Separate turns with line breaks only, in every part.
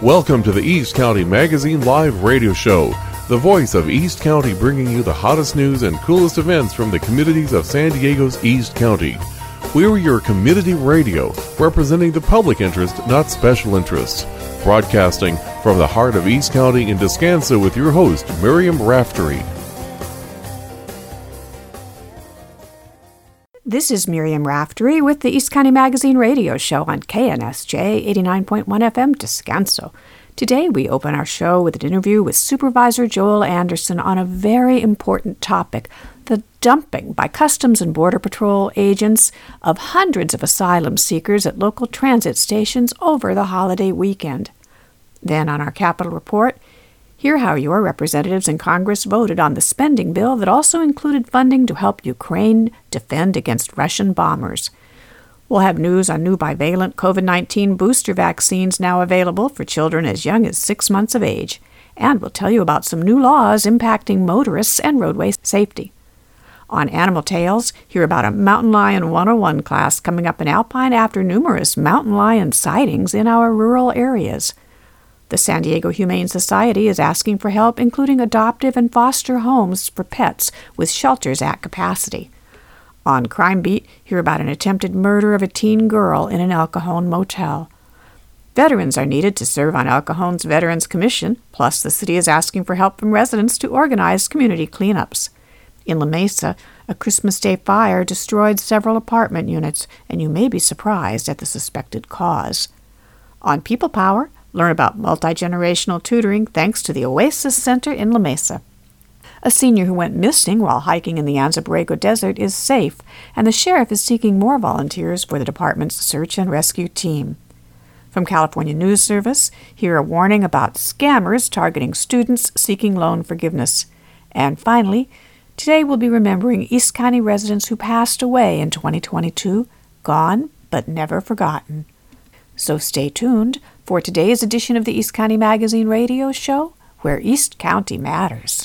Welcome to the East County Magazine Live Radio Show, the voice of East County, bringing you the hottest news and coolest events from the communities of San Diego's East County. We're your community radio, representing the public interest, not special interests. Broadcasting from the heart of East County in Descanso with your host, Miriam Raftery.
This is Miriam Raftery with the East County Magazine Radio Show on KNSJ 89.1 FM Descanso. Today we open our show with an interview with Supervisor Joel Anderson on a very important topic, the dumping by Customs and Border Patrol agents of hundreds of asylum seekers at local transit stations over the holiday weekend. Then on our Capitol Report, hear how your representatives in Congress voted on the spending bill that also included funding to help Ukraine defend against Russian bombers. We'll have news on new bivalent COVID-19 booster vaccines now available for children as young as 6 months of age. And we'll tell you about some new laws impacting motorists and roadway safety. On Animal Tales, hear about a Mountain Lion 101 class coming up in Alpine after numerous mountain lion sightings in our rural areas. The San Diego Humane Society is asking for help, including adoptive and foster homes for pets with shelters at capacity. On Crime Beat, hear about an attempted murder of a teen girl in an El Cajon motel. Veterans are needed to serve on El Cajon's Veterans Commission, plus the city is asking for help from residents to organize community cleanups. In La Mesa, a Christmas Day fire destroyed several apartment units, and you may be surprised at the suspected cause. On People Power, learn about multi-generational tutoring thanks to the Oasis Center in La Mesa. A senior who went missing while hiking in the Anza Borrego Desert is safe, and the sheriff is seeking more volunteers for the department's search and rescue team. From California News Service, hear a warning about scammers targeting students seeking loan forgiveness. And finally, today we'll be remembering East County residents who passed away in 2022, gone but never forgotten. So stay tuned for today's edition of the East County Magazine Radio Show, where East County matters.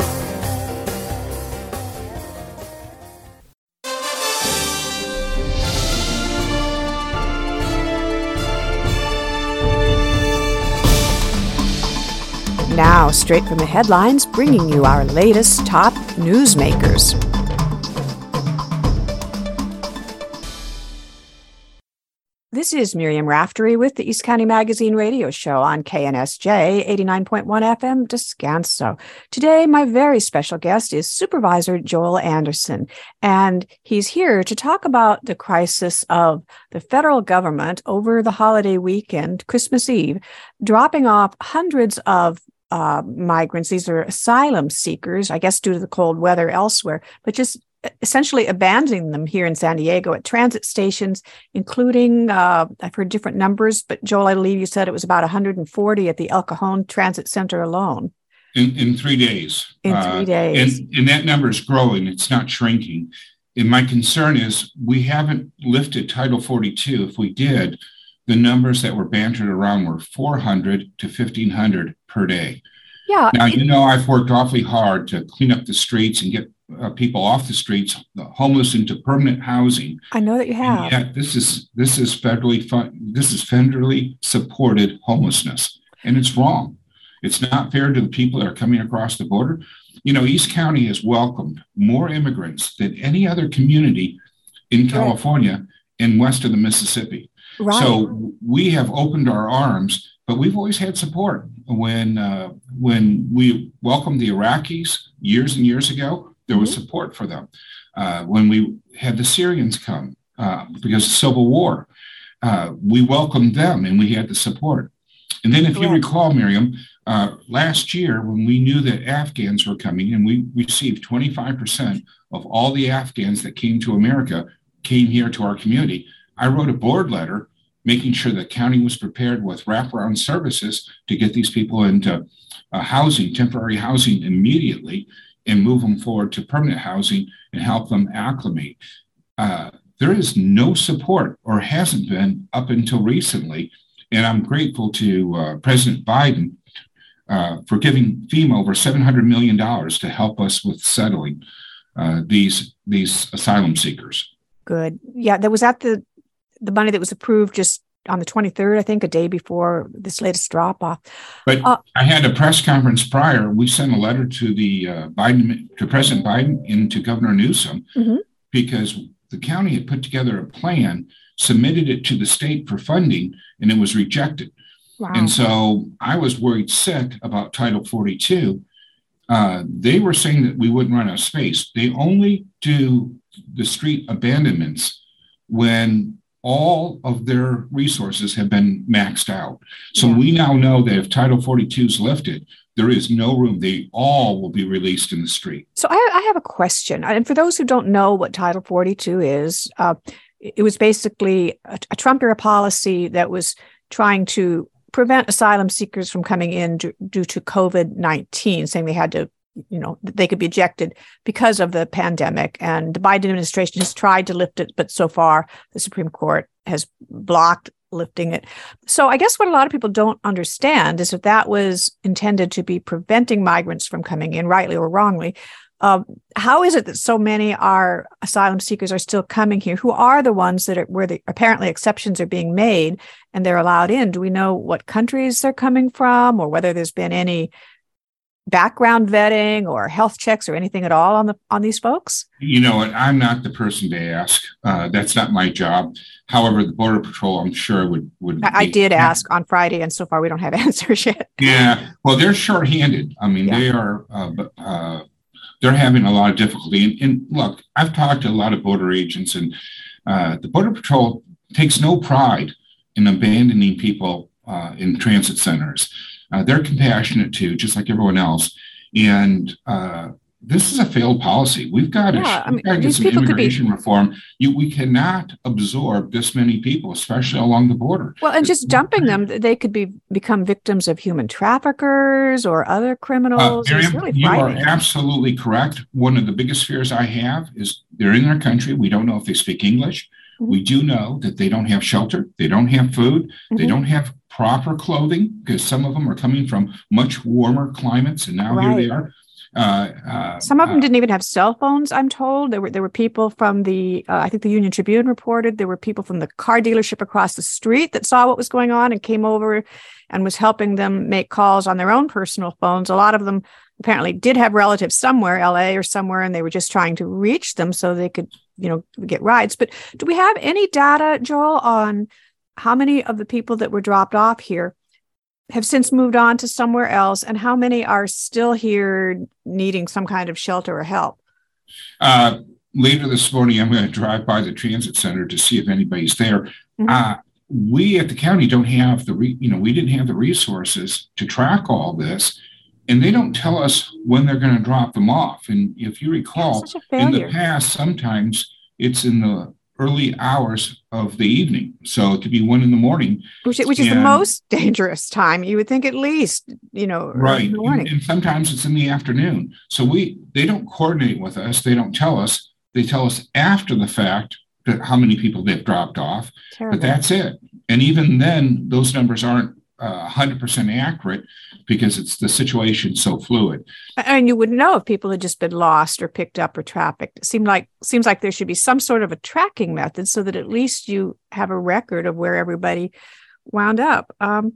Now, straight from the headlines, bringing you our latest top newsmakers. This is Miriam Raftery with the East County Magazine Radio Show on KNSJ 89.1 FM Descanso. Today, my very special guest is Supervisor Joel Anderson, and he's here to talk about the crisis of the federal government over the holiday weekend, Christmas Eve, dropping off hundreds of migrants. These are asylum seekers, I guess due to the cold weather elsewhere, but just essentially abandoning them here in San Diego at transit stations, including, I've heard different numbers, but Joel, I believe you said it was about 140 at the El Cajon Transit Center alone.
In 3 days.
In 3 days.
And that number is growing. It's not shrinking. And my concern is we haven't lifted Title 42. If we did, the numbers that were bantered around were 400 to 1,500 per day.
Yeah.
Now, you know, I've worked awfully hard to clean up the streets and get people off the streets, the homeless, into permanent housing.
I know that you have.
And yet, this is federally supported homelessness, and it's wrong. It's not fair to the people that are coming across the border. You know, East County has welcomed more immigrants than any other community in California and west of the Mississippi.
Right.
So we have opened our arms, but we've always had support. When we welcomed the Iraqis years and years ago, there was support for them. When we had the Syrians come because of civil war, we welcomed them and we had the support. And then if you recall, Miriam, last year when we knew that Afghans were coming, and we received 25% of all the Afghans that came to America came here to our community, I wrote a board letter making sure the county was prepared with wraparound services to get these people into housing, temporary housing immediately, and move them forward to permanent housing and help them acclimate. There is no support, or hasn't been up until recently, and I'm grateful to President Biden for giving FEMA over $700 million to help us with settling these asylum seekers.
Good. Yeah, that was at the money that was approved just on the 23rd, I think, a day before this latest drop-off.
But I had a press conference prior. We sent a letter to to President Biden and to Governor Newsom because the county had put together a plan, submitted it to the state for funding, and it was rejected.
Wow.
And so I was worried sick about Title 42. They were saying that we wouldn't run out of space. They only do the street abandonments when all of their resources have been maxed out. So we now know that if Title 42 is lifted, there is no room. They all will be released in the street.
So I have a question. And for those who don't know what Title 42 is, it was basically a Trump era policy that was trying to prevent asylum seekers from coming in due to COVID-19, saying they had to, they could be ejected because of the pandemic. And the Biden administration has tried to lift it, but so far the Supreme Court has blocked lifting it. So I guess what a lot of people don't understand is that was intended to be preventing migrants from coming in, rightly or wrongly. How is it that so many asylum seekers are still coming here? Who are the ones where apparently exceptions are being made and they're allowed in? Do we know what countries they're coming from, or whether there's been any background vetting or health checks or anything at all on these folks?
You know what? I'm not the person to ask. That's not my job. However, the Border Patrol, I'm sure would.
I did ask on Friday, and so far we don't have answers yet.
Yeah, well, they're shorthanded. I mean, they are. They're having a lot of difficulty. And look, I've talked to a lot of border agents, and the Border Patrol takes no pride in abandoning people in transit centers. They're compassionate too, just like everyone else. And this is a failed policy. We've got to get some immigration reform. We cannot absorb this many people, especially along the border.
Well, and just dumping them, they could become victims of human traffickers or other criminals.
Miriam, really you are absolutely correct. One of the biggest fears I have is they're in their country. We don't know if they speak English. Mm-hmm. We do know that they don't have shelter. They don't have food. Mm-hmm. They don't have proper clothing, because some of them are coming from much warmer climates, and now here they are.
Some of them didn't even have cell phones, I'm told. There were people from I think the Union Tribune reported, there were people from the car dealership across the street that saw what was going on and came over and was helping them make calls on their own personal phones. A lot of them apparently did have relatives somewhere, LA or somewhere, and they were just trying to reach them so they could, get rides. But do we have any data, Joel, on how many of the people that were dropped off here have since moved on to somewhere else, and how many are still here needing some kind of shelter or help?
Later this morning, I'm going to drive by the transit center to see if anybody's there. Mm-hmm. We at the county don't have we didn't have the resources to track all this, and they don't tell us when they're going to drop them off. And if you recall, in the past, sometimes it's in the early hours of the evening. So it could be 1 a.m,
which is the most dangerous time. You would think at least,
right.
In the morning.
And sometimes it's in the afternoon. So they don't coordinate with us. They don't tell us. They tell us after the fact that how many people they've dropped off. Terrible. But that's it. And even then, those numbers aren't 100% accurate, because the situation so fluid.
And you wouldn't know if people had just been lost or picked up or trafficked. It seems like there should be some sort of a tracking method so that at least you have a record of where everybody wound up.
Well,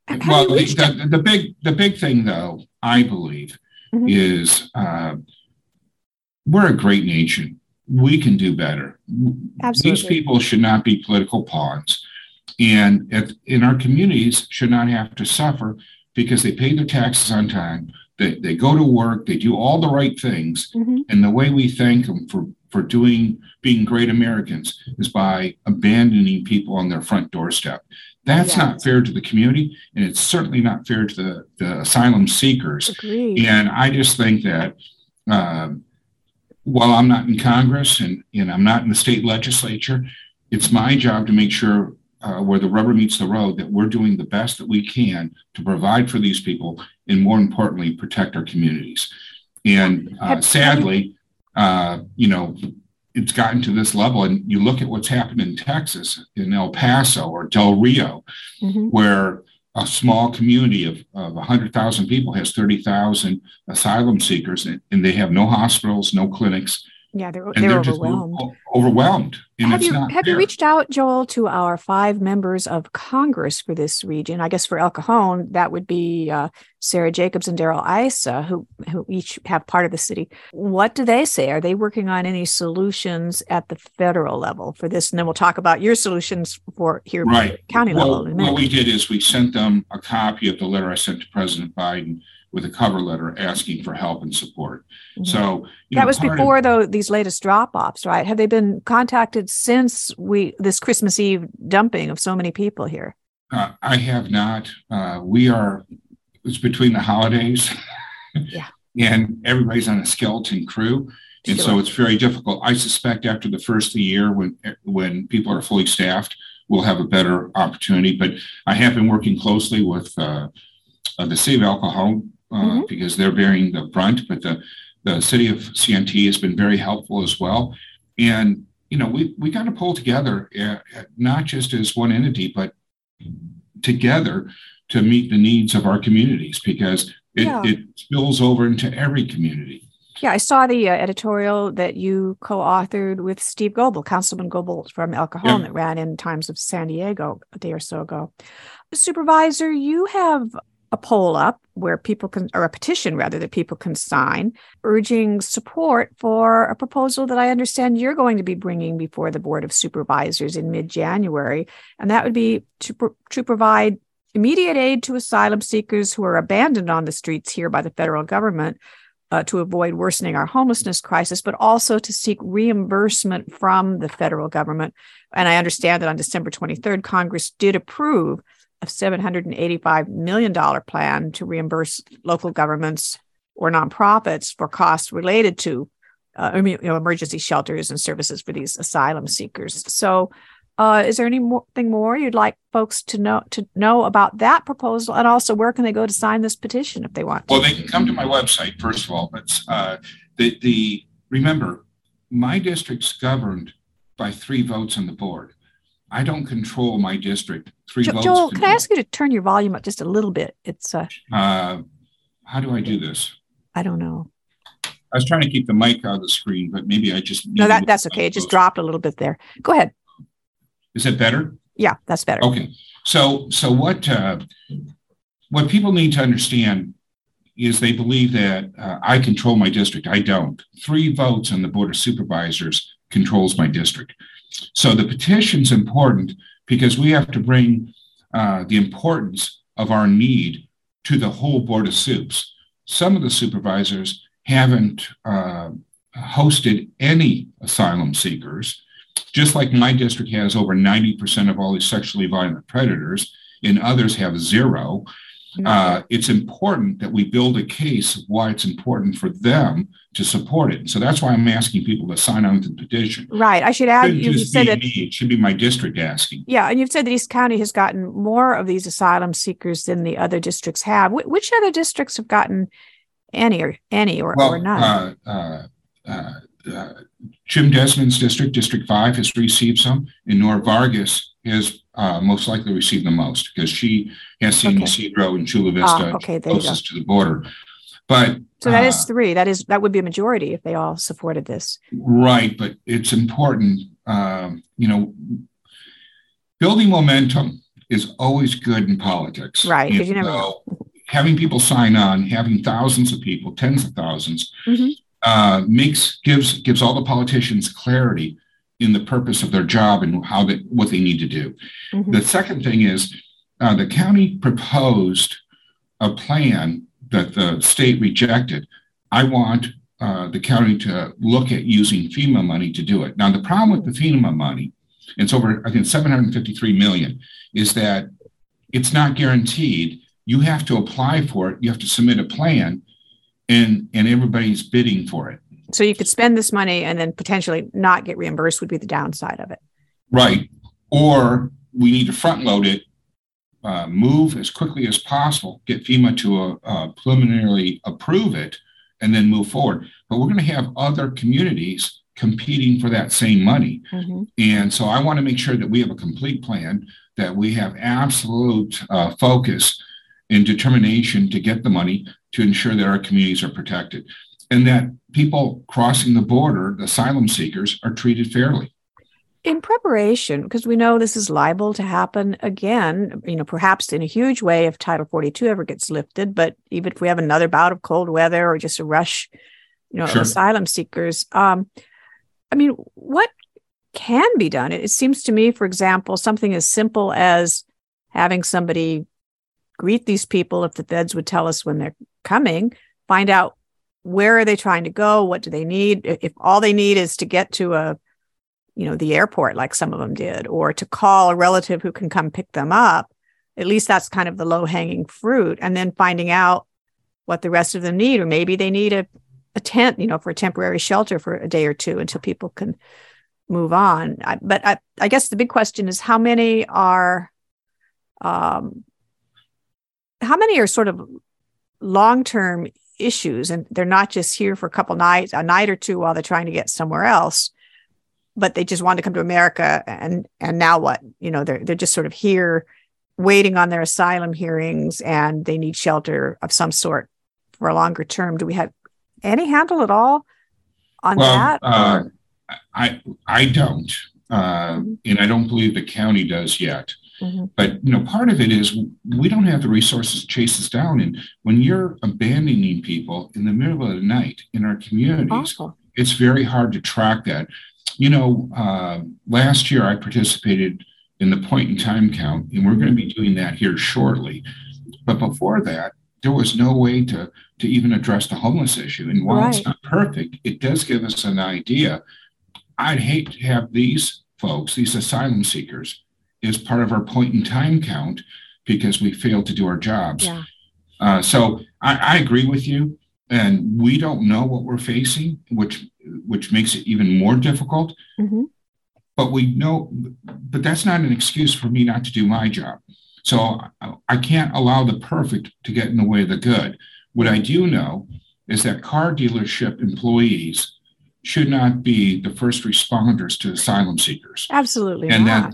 the big thing, though, I believe, mm-hmm. is we're a great nation. We can do better. Absolutely. These people should not be political pawns. And in our communities should not have to suffer because they pay their taxes on time. They go to work, they do all the right things. Mm-hmm. And the way we thank them for being great Americans is by abandoning people on their front doorstep. That's not fair to the community, and it's certainly not fair to the asylum seekers.
Agreed.
And I just think that while I'm not in Congress and I'm not in the state legislature, it's my job to make sure where the rubber meets the road, that we're doing the best that we can to provide for these people, and more importantly, protect our communities. And sadly, it's gotten to this level. And you look at what's happened in Texas, in El Paso or Del Rio, mm-hmm. where a small community of 100,000 people has 30,000 asylum seekers, and they have no hospitals, no clinics,
Yeah, they're
and they're just
overwhelmed.
overwhelmed. And
Have
it's
you
not
have you
fair.
reached out, Joel, to our 5 members of Congress for this region? I guess for El Cajon, that would be Sarah Jacobs and Daryl Issa, who each have part of the city. What do they say? Are they working on any solutions at the federal level for this? And then we'll talk about your solutions for here at the county level in a minute.
What we did is we sent them a copy of the letter I sent to President Biden with a cover letter asking for help and support. Mm-hmm. So
that was before, though, these latest drop-offs, right? Have they been contacted since this Christmas Eve dumping of so many people here?
I have not. It's between the holidays.
Yeah.
And everybody's on a skeleton crew. And
sure.
So it's very difficult. I suspect after the first of the year, when people are fully staffed, we'll have a better opportunity. But I have been working closely with the city of El Cajon, mm-hmm. because they're bearing the brunt, but the city of CNT has been very helpful as well. And, we got to pull together, not just as one entity, but together to meet the needs of our communities, because it spills over into every community.
Yeah, I saw the editorial that you co-authored with Steve Goebel, Councilman Goebel from El Cajon, that ran in Times of San Diego a day or so ago. Supervisor, you have a poll up where people can, or a petition rather, that people can sign, urging support for a proposal that I understand you're going to be bringing before the Board of Supervisors in mid-January. And that would be to provide immediate aid to asylum seekers who are abandoned on the streets here by the federal government to avoid worsening our homelessness crisis, but also to seek reimbursement from the federal government. And I understand that on December 23rd, Congress did approve a $785 million plan to reimburse local governments or nonprofits for costs related to emergency shelters and services for these asylum seekers. So is there anything more you'd like folks to know about that proposal? And also, where can they go to sign this petition if they want to?
Well, they can come to my website, first of all. But remember, my district's governed by 3 votes on the board. I don't control my district. 3 votes.
Joel, can I ask you to turn your volume up just a little bit? It's
how do I do this?
I don't know.
I was trying to keep the mic out of the screen, but maybe I just
no. That's okay. It just dropped a little bit there. Go ahead.
Is that better?
Yeah, that's better.
Okay. So what people need to understand is they believe that I control my district. I don't. 3 votes on the Board of Supervisors controls my district. So the petition's important because we have to bring the importance of our need to the whole Board of Supes. Some of the supervisors haven't hosted any asylum seekers, just like my district has over 90% of all these sexually violent predators, and others have 0. It's important that we build a case of why it's important for them to support it. So that's why I'm asking people to sign on to the petition.
Right. I should add, you said that
it should be my district asking.
Yeah, and you've said that East County has gotten more of these asylum seekers than the other districts have. Which other districts have gotten any or none?
Jim Desmond's district, District 5, has received some, and Nora Vargas has most likely received the most because she has San Ysidro and Chula Vista closest to the border. But
so that is 3. That would be a majority if they all supported this.
Right, but it's important. Building momentum is always good in politics.
Right, because you never know.
Having people sign on, having thousands of people, tens of thousands, gives all the politicians clarity in the purpose of their job and what they need to do. Mm-hmm. The second thing is the county proposed a plan that the state rejected. I want the county to look at using FEMA money to do it. Now, the problem with the FEMA money, it's over, I think, $753 million, is that it's not guaranteed. You have to apply for it. You have to submit a plan, and everybody's bidding for it.
So you could spend this money and then potentially not get reimbursed would be the downside of it.
Right. Or we need to front load it, move as quickly as possible, get FEMA to preliminarily approve it, and then move forward. But we're going to have other communities competing for that same money. Mm-hmm. And so I want to make sure that we have a complete plan, that we have absolute focus and determination to get the money to ensure that our communities are protected. and that people crossing the border, the asylum seekers, are treated fairly.
In preparation, because we know this is liable to happen again, perhaps in a huge way if Title 42 ever gets lifted, but even if we have another bout of cold weather or just a rush, of asylum seekers, what can be done? It seems to me, for example, something as simple as having somebody greet these people, if the feds would tell us when they're coming, find out where are they trying to go, what do they need, if all they need is to get to the airport, like some of them did, or to call a relative who can come pick them up. At least that's kind of the low-hanging fruit. And then finding out what the rest of them need, or maybe they need a tent, for a temporary shelter for a day or two until people can move on. But I guess the big question is how many are sort of long-term issues, and they're not just here for a night or two while they're trying to get somewhere else, but they just want to come to America, and now what? They're just sort of here waiting on their asylum hearings, and they need shelter of some sort for a longer term. Do we have any handle at all on that?
I don't, and I don't believe the county does yet. Mm-hmm. But part of it is we don't have the resources to chase us down, and when you're abandoning people in the middle of the night in our communities, it's very hard to track that. Last year I participated in the point in time count, and we're going to be doing that here shortly. But before that, there was no way to even address the homeless issue. And while it's not perfect, it does give us an idea. I'd hate to have these folks, these asylum seekers, as part of our point in time count because we failed to do our jobs. Yeah. So I agree with you. And we don't know what we're facing, which makes it even more difficult. Mm-hmm. But we know, but that's not an excuse for me not to do my job. So I can't allow the perfect to get in the way of the good. What I do know is that car dealership employees should not be the first responders to asylum seekers.
Absolutely
and
not.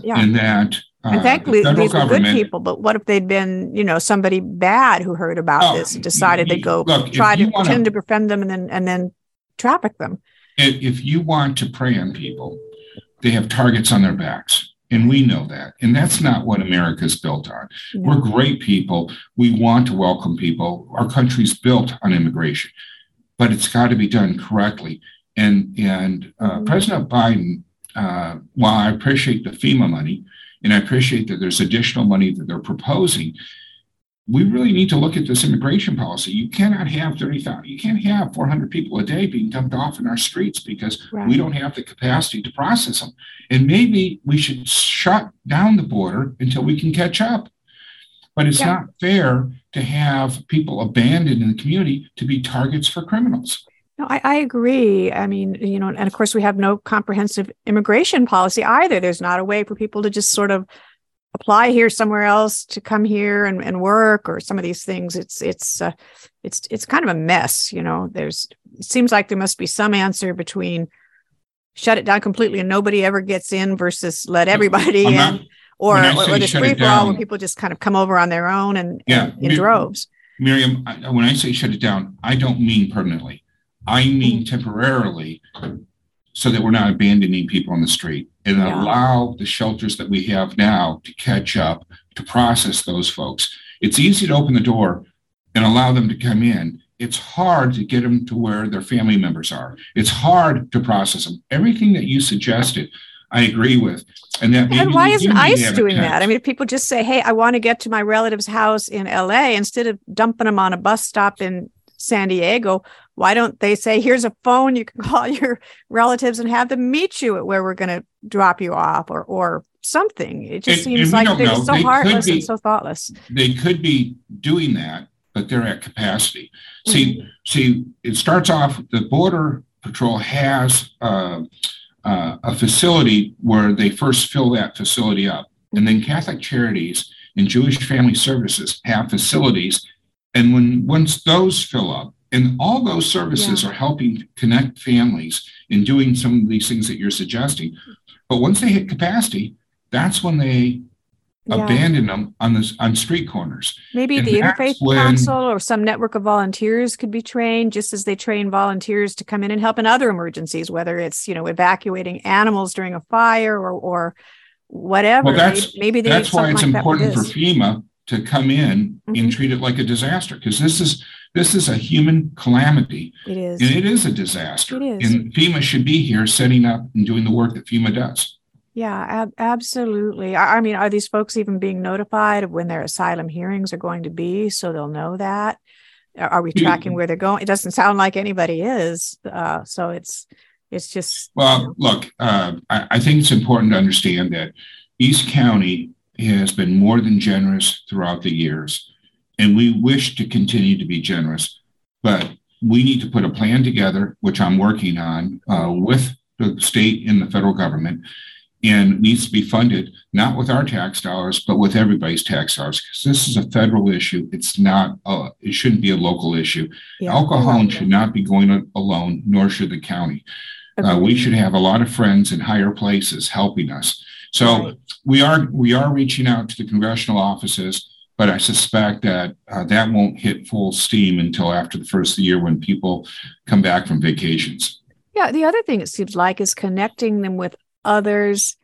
And thankfully, these were good people. But what if they'd been, somebody bad who heard about this and decided they'd go try to pretend to befriend them and then traffic them?
If you want to prey on people, they have targets on their backs. And we know that. And that's not what America's built on. No. We're great people. We want to welcome people. Our country's built on immigration, but it's got to be done correctly. And President Biden, while I appreciate the FEMA money, and I appreciate that there's additional money that they're proposing, we really need to look at this immigration policy. You cannot have 30,000. You can't have 400 people a day being dumped off in our streets because we don't have the capacity to process them. And maybe we should shut down the border until we can catch up. But it's not fair to have people abandoned in the community to be targets for criminals.
No, I agree. I mean, and of course we have no comprehensive immigration policy either. There's not a way for people to just sort of apply here somewhere else to come here and work or some of these things. It's kind of a mess. It seems like there must be some answer between shut it down completely and nobody ever gets in versus let everybody in, or this free for all where people just kind of come over on their own and in droves.
Miriam, when I say shut it down, I don't mean permanently. I mean temporarily, so that we're not abandoning people on the street and allow the shelters that we have now to catch up, to process those folks. It's easy to open the door and allow them to come in. It's hard to get them to where their family members are. It's hard to process them. Everything that you suggested, I agree with. And
why isn't ICE doing that? I mean, if people just say, hey, I want to get to my relative's house in LA, instead of dumping them on a bus stop in San Diego, why don't they say, here's a phone, you can call your relatives and have them meet you at where we're going to drop you off or something. It just seems like they're so heartless and so thoughtless.
They could be doing that, but they're at capacity. Mm-hmm. See, it starts off, the Border Patrol has a facility where they first fill that facility up. And then Catholic Charities and Jewish Family Services have facilities. And once those fill up, and all those services are helping connect families in doing some of these things that you're suggesting. But once they hit capacity, that's when they abandon them on street corners.
Maybe
And
the
that's
Interfaith Council or some network of volunteers could be trained, just as they train volunteers to come in and help in other emergencies, whether it's, evacuating animals during a fire or whatever.
Well,
maybe
that's why it's important for FEMA to come in and treat it like a disaster, because this is a human calamity.
It is.
And it is a disaster.
It is.
And FEMA should be here setting up and doing the work that FEMA does.
Yeah, absolutely. I mean, are these folks even being notified of when their asylum hearings are going to be, so they'll know that? Are we tracking where they're going? It doesn't sound like anybody is. So it's just.
Well, look, I think it's important to understand that East County has been more than generous throughout the years, and we wish to continue to be generous, but we need to put a plan together, which I'm working on with the state and the federal government, and needs to be funded not with our tax dollars, but with everybody's tax dollars, because this is a federal issue. It's not. It shouldn't be a local issue. Yeah, El Cajon should not be going alone, nor should the county. We should have a lot of friends in higher places helping us. So we are reaching out to the congressional offices, but I suspect that that won't hit full steam until after the first of the year when people come back from vacations.
Yeah, the other thing it seems like is connecting them with others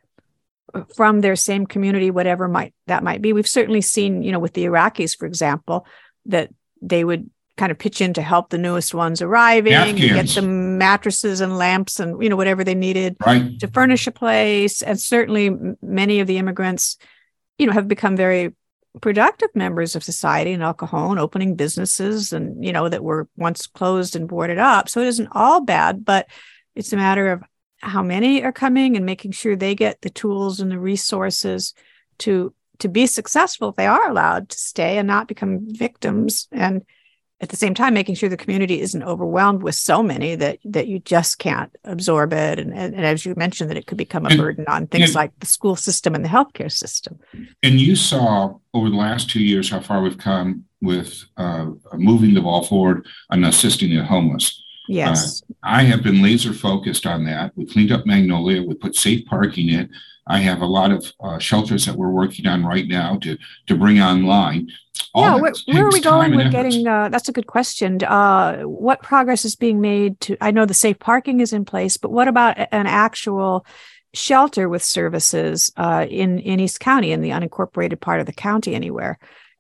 from their same community, whatever that might be. We've certainly seen, with the Iraqis, for example, that they would kind of pitch in to help the newest ones arriving, get some mattresses and lamps and, whatever they needed to furnish a place. And certainly many of the immigrants, have become very productive members of society in El Cajon, opening businesses and, that were once closed and boarded up. So it isn't all bad, but it's a matter of how many are coming and making sure they get the tools and the resources to be successful if they are allowed to stay and not become victims. And at the same time, making sure the community isn't overwhelmed with so many that you just can't absorb it. And as you mentioned, that it could become a burden on things like the school system and the healthcare system.
And you saw over the last 2 years how far we've come with moving the ball forward on assisting the homeless.
Yes.
I have been laser focused on that. We cleaned up Magnolia. We put safe parking in. I have a lot of shelters that we're working on right now to bring online.
Where are we going with getting, that's a good question. What progress is being made I know the safe parking is in place, but what about an actual shelter with services in East County, in the unincorporated part of the county anywhere?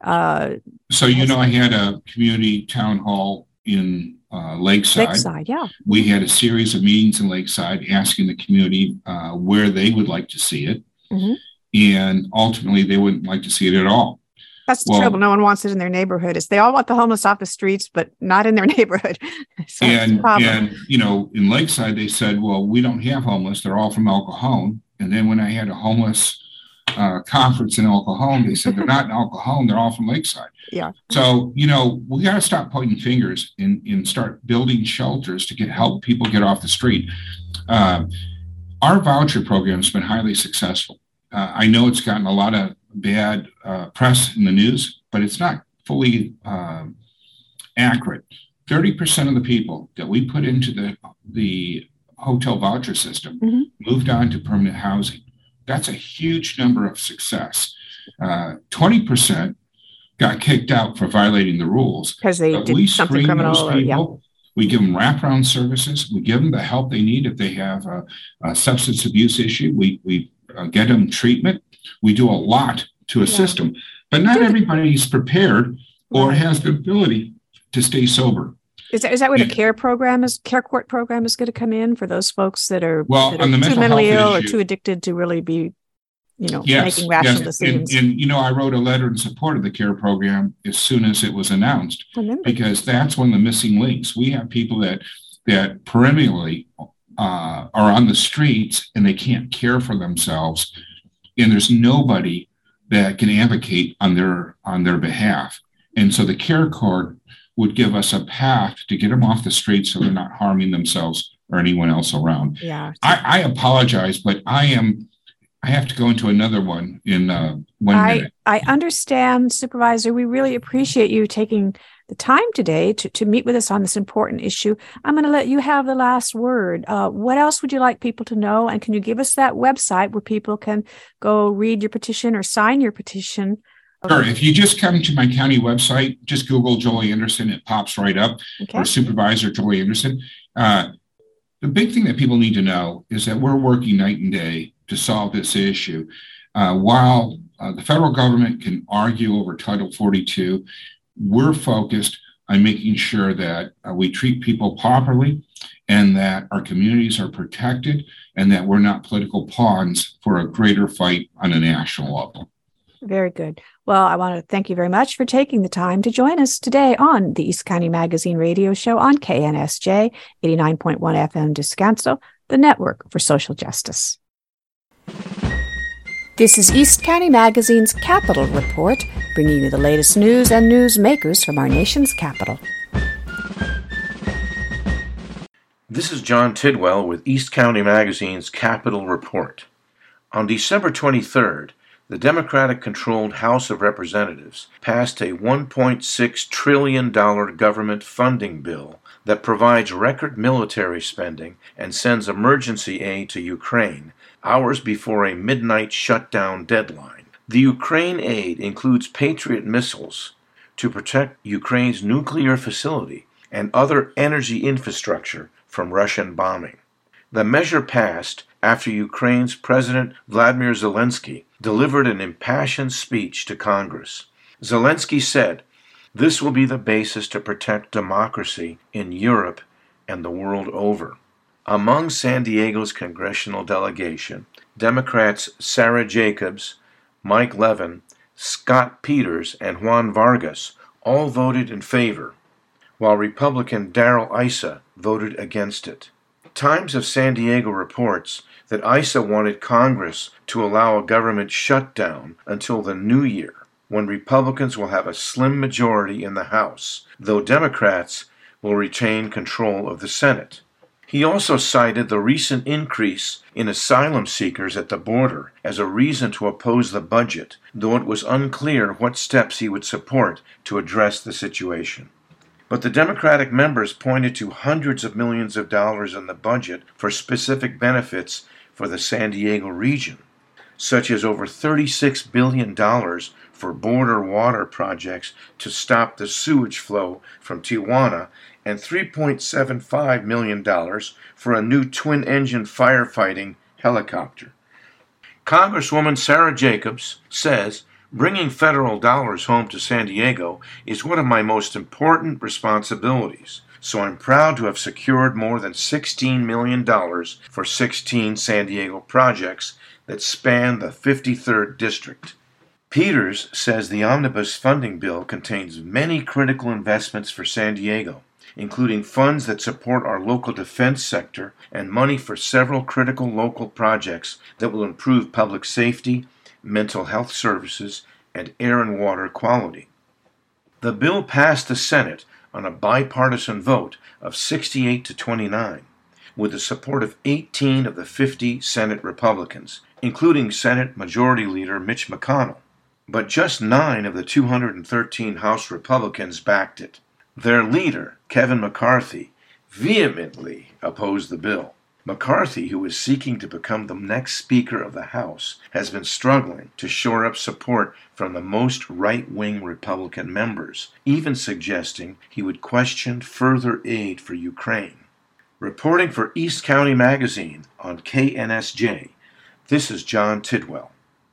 I had a community town hall in Lakeside.
Lakeside, yeah.
We had a series of meetings in Lakeside asking the community where they would like to see it. Mm-hmm. And ultimately, they wouldn't like to see it at all.
That's the trouble. No one wants it in their neighborhood. They all want the homeless off the streets, but not in their neighborhood. So
in Lakeside, they said, well, we don't have homeless. They're all from El Cajon. And then when I had a homeless conference in El Cajon, they said they're not in El Cajon, they're all from Lakeside.
Yeah.
So, we got to stop pointing fingers and start building shelters to help people get off the street. Our voucher program has been highly successful. I know it's gotten a lot of bad press in the news, but it's not fully accurate. 30% of the people that we put into the hotel voucher system moved on to permanent housing. That's a huge number of success. 20% got kicked out for violating the rules.
Because they did something criminal.
We give them wraparound services. We give them the help they need if they have a substance abuse issue. We get them treatment. We do a lot to assist them. But not everybody's prepared or has the ability to stay sober.
Is that where the care court program is going to come in for those folks that are
too
mentally ill or too addicted to really be, making rational decisions?
And I wrote a letter in support of the care program as soon as it was announced, because that's one of the missing links. We have people that perennially are on the streets and they can't care for themselves, and there's nobody that can advocate on their behalf. And so the care court would give us a path to get them off the street so they're not harming themselves or anyone else around.
Yeah.
I apologize, but I have to go into another one in 1 minute.
I understand, Supervisor. We really appreciate you taking the time today to meet with us on this important issue. I'm going to let you have the last word. What else would you like people to know? And can you give us that website where people can go read your petition or sign your petition?
Sure. If you just come to my county website, just Google Joel Anderson, it pops right up, or Supervisor Joel Anderson. The big thing that people need to know is that we're working night and day to solve this issue. While the federal government can argue over Title 42, we're focused on making sure that we treat people properly and that our communities are protected and that we're not political pawns for a greater fight on a national level.
Very good. Well, I want to thank you very much for taking the time to join us today on the East County Magazine radio show on KNSJ 89.1 FM Descanso, the network for social justice. This is East County Magazine's Capital Report, bringing you the latest news and newsmakers from our nation's capital.
This is John Tidwell with East County Magazine's Capital Report. On December 23rd, the Democratic-controlled House of Representatives passed a $1.6 trillion government funding bill that provides record military spending and sends emergency aid to Ukraine hours before a midnight shutdown deadline. The Ukraine aid includes Patriot missiles to protect Ukraine's nuclear facility and other energy infrastructure from Russian bombing. The measure passed after Ukraine's President Vladimir Zelensky delivered an impassioned speech to Congress. Zelensky said, "This will be the basis to protect democracy in Europe and the world over." Among San Diego's congressional delegation, Democrats Sarah Jacobs, Mike Levin, Scott Peters, and Juan Vargas all voted in favor, while Republican Darrell Issa voted against it. Times of San Diego reports that Issa wanted Congress to allow a government shutdown until the new year, when Republicans will have a slim majority in the House, though Democrats will retain control of the Senate. He also cited the recent increase in asylum seekers at the border as a reason to oppose the budget, though it was unclear what steps he would support to address the situation. But the Democratic members pointed to hundreds of millions of dollars in the budget for specific benefits for the San Diego region, such as over $36 billion for border water projects to stop the sewage flow from Tijuana and $3.75 million for a new twin-engine firefighting helicopter. Congresswoman Sarah Jacobs says, "Bringing federal dollars home to San Diego is one of my most important responsibilities, so I'm proud to have secured more than $16 million for 16 San Diego projects that span the 53rd District." Peters says the omnibus funding bill contains many critical investments for San Diego, including funds that support our local defense sector and money for several critical local projects that will improve public safety, mental health services, and air and water quality. The bill passed the Senate on a bipartisan vote of 68 to 29, with the support of 18 of the 50 Senate Republicans, including Senate Majority Leader Mitch McConnell. But just 9 of the 213 House Republicans backed it. Their leader, Kevin McCarthy, vehemently opposed the bill. McCarthy, who is seeking to become the next Speaker of the House, has been struggling to shore up support from the most right-wing Republican members, even suggesting he would question further aid for Ukraine. Reporting for East County Magazine on KNSJ, this is John Tidwell.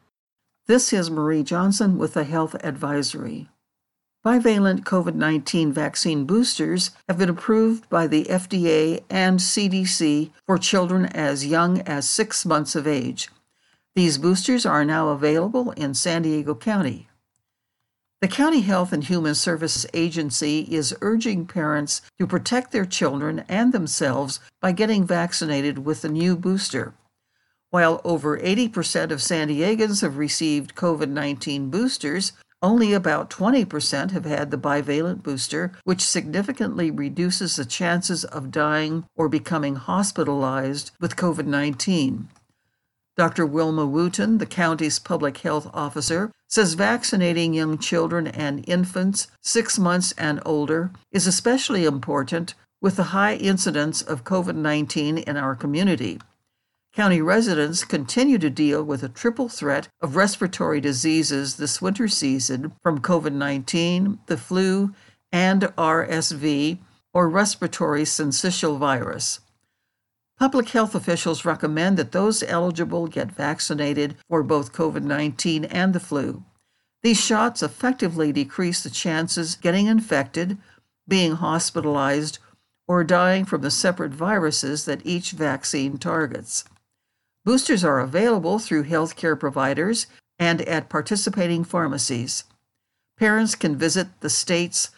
This is Marie Johnson with a health advisory. Bivalent COVID-19 vaccine boosters have been approved by the FDA and CDC for children as young as 6 months of age. These boosters are now available in San Diego County. The County Health and Human Services Agency is urging parents to protect their children and themselves by getting vaccinated with the new booster. While over 80% of San Diegans have received COVID-19 boosters, only about 20% have had the bivalent booster, which significantly reduces the chances of dying or becoming hospitalized with COVID-19. Dr. Wilma Wooten, the county's public health officer, says vaccinating young children and infants 6 months and older is especially important with the high incidence of COVID-19 in our community. County residents continue to deal with a triple threat of respiratory diseases this winter season from COVID-19, the flu, and RSV, or respiratory syncytial virus. Public health officials recommend that those eligible get vaccinated for both COVID-19 and the flu. These shots effectively decrease the chances of getting infected, being hospitalized, or dying from the separate viruses that each vaccine targets. Boosters are available through healthcare providers and at participating pharmacies. Parents can visit the state's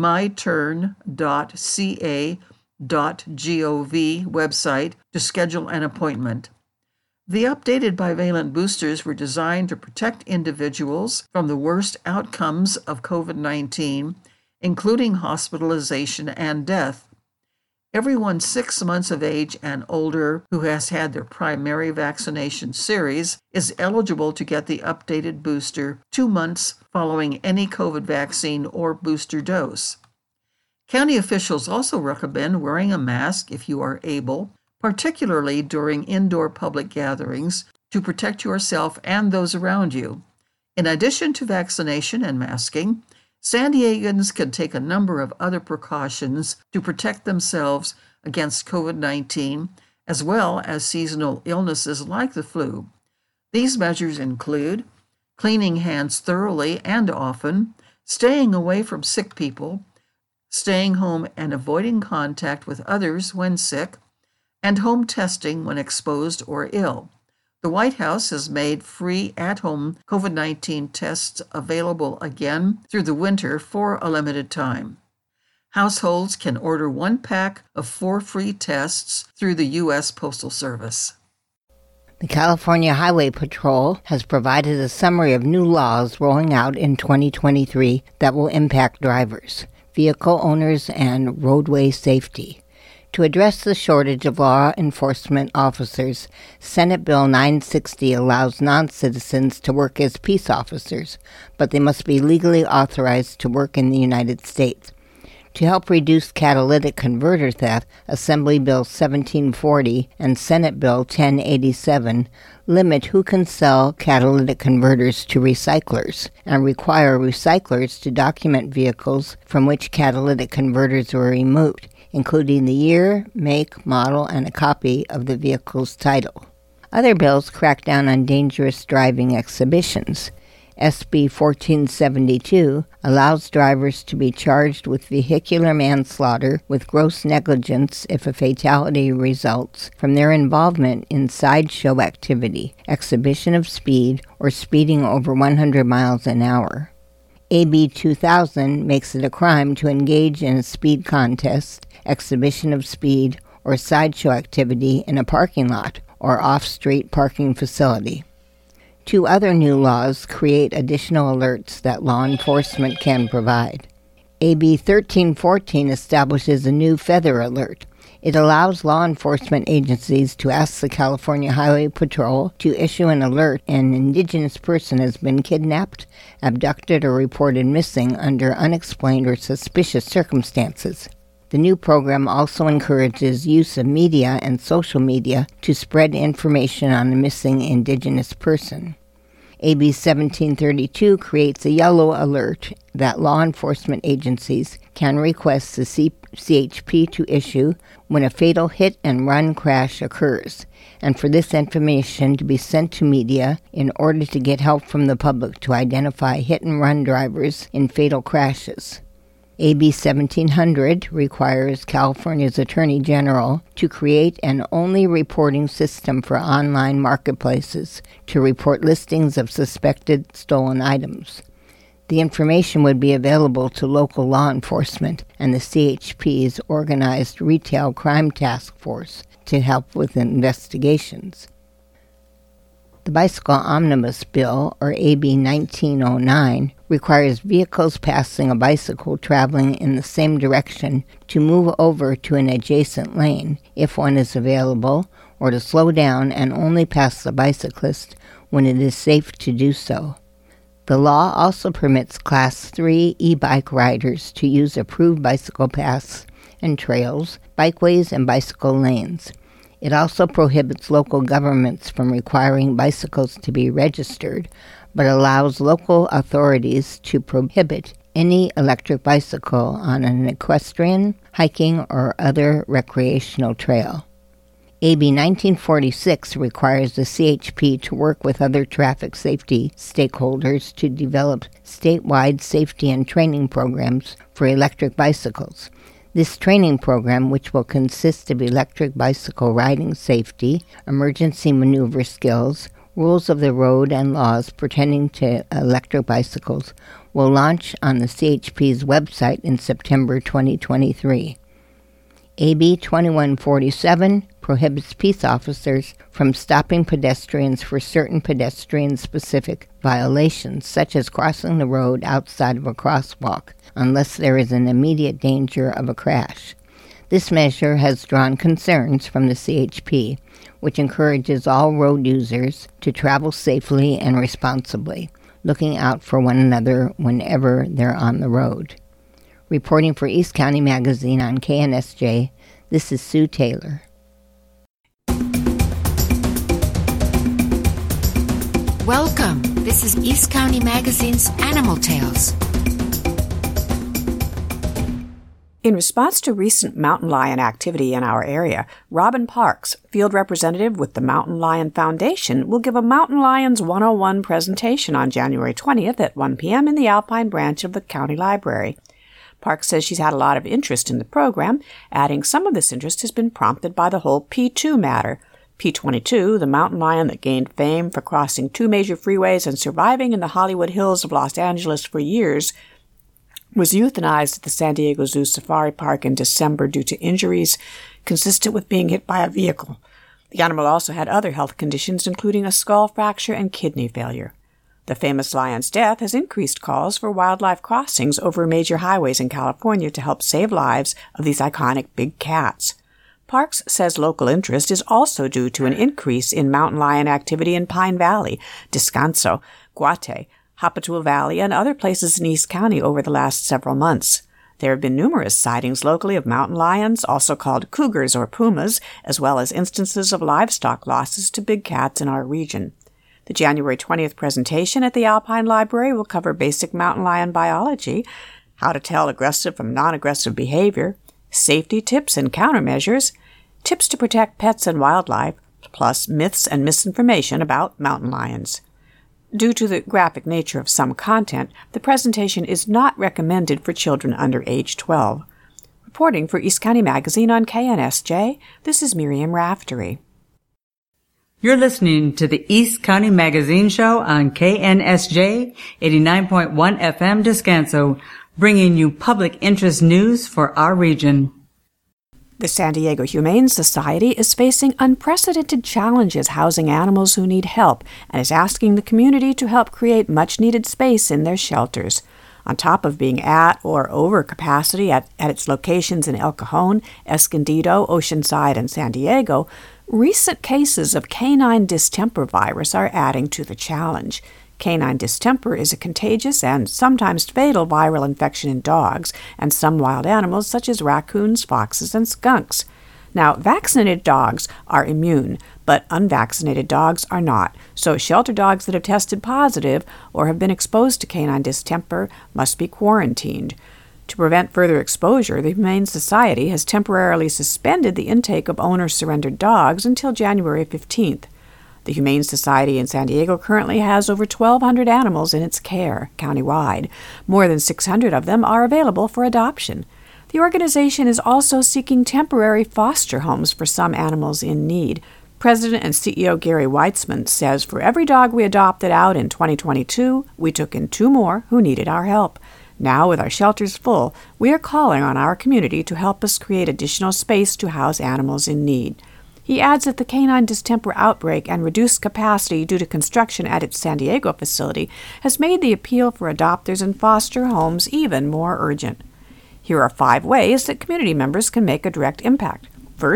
myturn.ca.gov website to schedule an appointment. The updated bivalent boosters were designed to protect individuals from the worst outcomes of COVID-19, including hospitalization and death. Everyone 6 months of age and older who has had their primary vaccination series is eligible to get the updated booster 2 months following any COVID vaccine or booster dose. County officials also recommend wearing a mask if you are able, particularly during indoor public gatherings, to protect yourself and those around you. In addition to vaccination and masking, San Diegans can take a number of other precautions to protect themselves against COVID-19, as well as seasonal illnesses like the flu. These measures include cleaning hands thoroughly and often, staying away from sick people, staying home and avoiding contact with others when sick, and home testing when exposed or ill. The White House has made free at-home COVID-19 tests available again through the winter for a limited time. Households can order 1 pack of 4 free tests through the U.S. Postal Service.
The California Highway Patrol has provided a summary of new laws rolling out in 2023 that will impact drivers, vehicle owners, and roadway safety. To address the shortage of law enforcement officers, Senate Bill 960 allows non-citizens to work as peace officers, but they must be legally authorized to work in the United States. To help reduce catalytic converter theft, Assembly Bill 1740 and Senate Bill 1087 limit who can sell catalytic converters to recyclers and require recyclers to document vehicles from which catalytic converters were removed, including the year, make, model, and a copy of the vehicle's title. Other bills crack down on dangerous driving exhibitions. SB 1472 allows drivers to be charged with vehicular manslaughter with gross negligence if a fatality results from their involvement in sideshow activity, exhibition of speed, or speeding over 100 miles an hour. AB 2000 makes it a crime to engage in a speed contest, exhibition of speed, or sideshow activity in a parking lot or off-street parking facility. 2 other new laws create additional alerts that law enforcement can provide. AB 1314 establishes a new feather alert. It allows law enforcement agencies to ask the California Highway Patrol to issue an alert an indigenous person has been kidnapped, abducted, or reported missing under unexplained or suspicious circumstances. The new program also encourages use of media and social media to spread information on a missing indigenous person. AB 1732 creates a yellow alert that law enforcement agencies can request the CHP to issue when a fatal hit-and-run crash occurs, and for this information to be sent to media in order to get help from the public to identify hit-and-run drivers in fatal crashes. AB 1700 requires California's Attorney General to create an only reporting system for online marketplaces to report listings of suspected stolen items. The information would be available to local law enforcement and the CHP's organized retail crime task force to help with investigations. The Bicycle Omnibus Bill, or AB 1909, requires vehicles passing a bicycle traveling in the same direction to move over to an adjacent lane, if one is available, or to slow down and only pass the bicyclist when it is safe to do so. The law also permits Class 3 e-bike riders to use approved bicycle paths and trails, bikeways, and bicycle lanes. It also prohibits local governments from requiring bicycles to be registered, but allows local authorities to prohibit any electric bicycle on an equestrian, hiking, or other recreational trail. AB 1946 requires the CHP to work with other traffic safety stakeholders to develop statewide safety and training programs for electric bicycles. This training program, which will consist of electric bicycle riding safety, emergency maneuver skills, rules of the road, and laws pertaining to electric bicycles, will launch on the CHP's website in September 2023. AB 2147 prohibits peace officers from stopping pedestrians for certain pedestrian-specific violations, such as crossing the road outside of a crosswalk, unless there is an immediate danger of a crash. This measure has drawn concerns from the CHP, which encourages all road users to travel safely and responsibly, looking out for one another whenever they're on the road. Reporting for East County Magazine on KNSJ, this is Sue Taylor.
Welcome. This is East County Magazine's Animal Tales.
In response to recent mountain lion activity in our area, Robin Parks, field representative with the Mountain Lion Foundation, will give a Mountain Lions 101 presentation on January 20th at 1 p.m. in the Alpine branch of the county library. Parks says she's had a lot of interest in the program, adding some of this interest has been prompted by the whole P2 matter. P22, the mountain lion that gained fame for crossing 2 major freeways and surviving in the Hollywood Hills of Los Angeles for years, was euthanized at the San Diego Zoo Safari Park in December due to injuries consistent with being hit by a vehicle. The animal also had other health conditions, including a skull fracture and kidney failure. The famous lion's death has increased calls for wildlife crossings over major highways in California to help save lives of these iconic big cats. Parks says local interest is also due to an increase in mountain lion activity in Pine Valley, Descanso, Guate, Hapatul Valley, and other places in East County over the last several months. There have been numerous sightings locally of mountain lions, also called cougars or pumas, as well as instances of livestock losses to big cats in our region. The January 20th presentation at the Alpine Library will cover basic mountain lion biology, how to tell aggressive from non-aggressive behavior, safety tips and countermeasures, tips to protect pets and wildlife, plus myths and misinformation about mountain lions. Due to the graphic nature of some content, the presentation is not recommended for children under age 12. Reporting for East County Magazine on KNSJ, this is Miriam Raftery.
You're listening to the East County Magazine Show on KNSJ 89.1 FM Descanso, bringing you public interest news for our region.
The San Diego Humane Society is facing unprecedented challenges housing animals who need help and is asking the community to help create much-needed space in their shelters. On top of being at or over capacity at its locations in El Cajon, Escondido, Oceanside, and San Diego, recent cases of canine distemper virus are adding to the challenge. Canine distemper is a contagious and sometimes fatal viral infection in dogs and some wild animals such as raccoons, foxes, and skunks. Now, vaccinated dogs are immune, but unvaccinated dogs are not, so shelter dogs that have tested positive or have been exposed to canine distemper must be quarantined. To prevent further exposure, the Humane Society has temporarily suspended the intake of owner-surrendered dogs until January 15th. The Humane Society in San Diego currently has over 1,200 animals in its care, countywide. More than 600 of them are available for adoption. The organization is also seeking temporary foster homes for some animals in need. President and CEO Gary Weitzman says for every dog we adopted out in 2022, we took in 2 more who needed our help. Now, with our shelters full, we are calling on our community to help us create additional space to house animals in need. He adds that the canine distemper outbreak and reduced capacity due to construction at its San Diego facility has made the appeal for adopters and foster homes even more urgent. Here are 5 ways that community members can make a direct impact. First,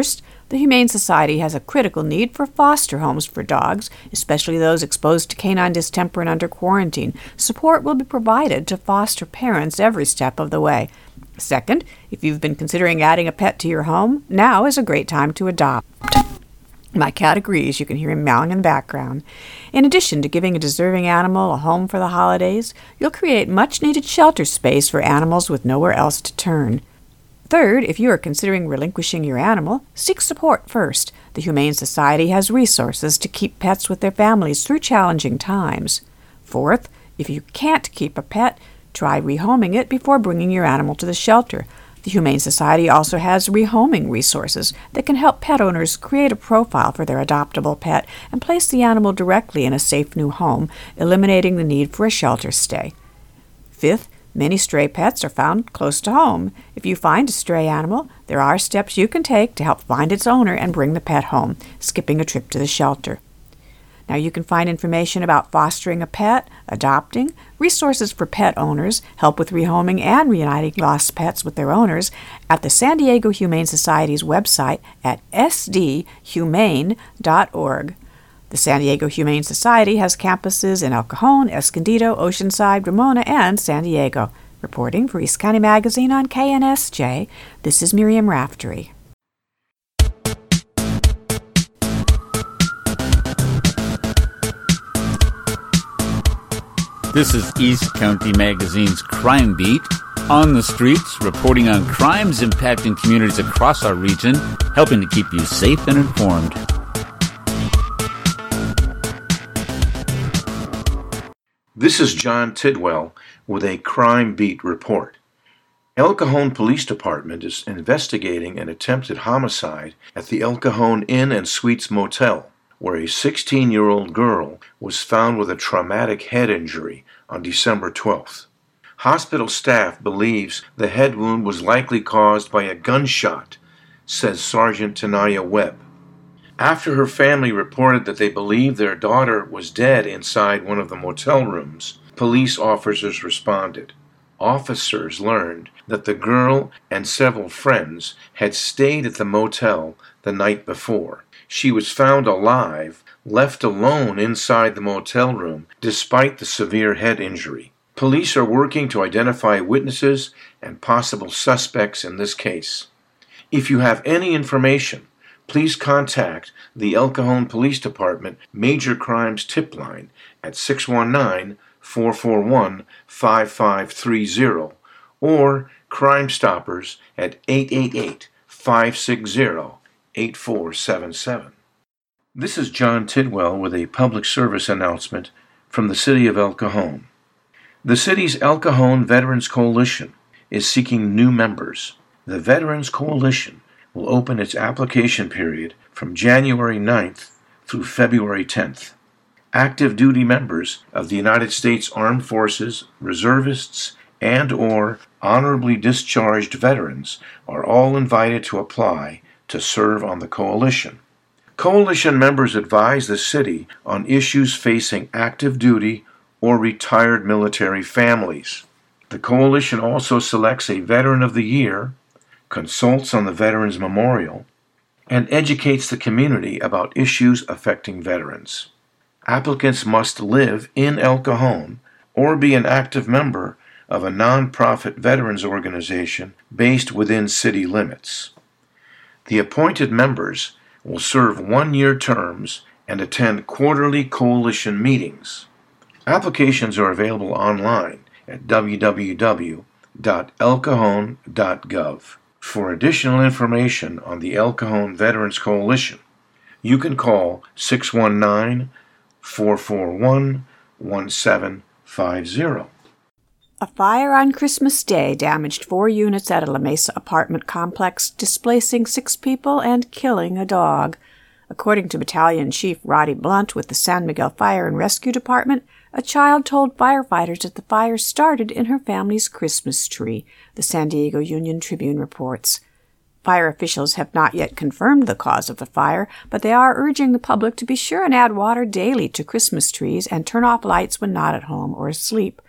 The Humane Society has a critical need for foster homes for dogs, especially those exposed to canine distemper and under quarantine. Support will be provided to foster parents every step of the way. Second, if you've been considering adding a pet to your home, now is a great time to adopt. My cat agrees. You can hear him meowing in the background. In addition to giving a deserving animal a home for the holidays, you'll create much-needed shelter space for animals with nowhere else to turn. Third, if you are considering relinquishing your animal, seek support first. The Humane Society has resources to keep pets with their families through challenging times. Fourth, if you can't keep a pet, try rehoming it before bringing your animal to the shelter. The Humane Society also has rehoming resources that can help pet owners create a profile for their adoptable pet and place the animal directly in a safe new home, eliminating the need for a shelter stay. Fifth, many stray pets are found close to home. If you find a stray animal, there are steps you can take to help find its owner and bring the pet home, skipping a trip to the shelter. Now you can find information about fostering a pet, adopting, resources for pet owners, help with rehoming and reuniting lost pets with their owners at the San Diego Humane Society's website at sdhumane.org. The San Diego Humane Society has campuses in El Cajon, Escondido, Oceanside, Ramona, and San Diego. Reporting for East County Magazine on KNSJ, this is Miriam Raftery.
This is East County Magazine's Crime Beat, on the streets, reporting on crimes impacting communities across our region, helping to keep you safe and informed.
This is John Tidwell with a Crime Beat report. El Cajon Police Department is investigating an attempted homicide at the El Cajon Inn and Suites Motel, where a 16-year-old girl was found with a traumatic head injury on December 12th. Hospital staff believes the head wound was likely caused by a gunshot, says Sergeant Tanaya Webb. After her family reported that they believed their daughter was dead inside one of the motel rooms, police officers responded. Officers learned that the girl and several friends had stayed at the motel the night before. She was found alive, left alone inside the motel room despite the severe head injury. Police are working to identify witnesses and possible suspects in this case. If you have any information, please contact the El Cajon Police Department Major Crimes Tip Line at 619-441-5530 or Crime Stoppers at 888-560-8477. This is John Tidwell with a public service announcement from the City of El Cajon. The city's El Cajon Veterans Coalition is seeking new members. The Veterans Coalition will open its application period from January 9th through February 10th. Active duty members of the United States Armed Forces, reservists, and/or honorably discharged veterans are all invited to apply to serve on the coalition. Coalition members advise the city on issues facing active duty or retired military families. The coalition also selects a Veteran of the Year, consults on the Veterans Memorial, and educates the community about issues affecting veterans. Applicants must live in El Cajon or be an active member of a nonprofit veterans organization based within city limits. The appointed members will serve one-year terms and attend quarterly coalition meetings. Applications are available online at www.elcajon.gov. For additional information on the El Cajon Veterans Coalition, you can call 619-441-1750.
A fire on Christmas Day damaged 4 units at a La Mesa apartment complex, displacing 6 people and killing a dog. According to Battalion Chief Roddy Blunt with the San Miguel Fire and Rescue Department, a child told firefighters that the fire started in her family's Christmas tree, the San Diego Union-Tribune reports. Fire officials have not yet confirmed the cause of the fire, but they are urging the public to be sure and add water daily to Christmas trees and turn off lights when not at home or asleep.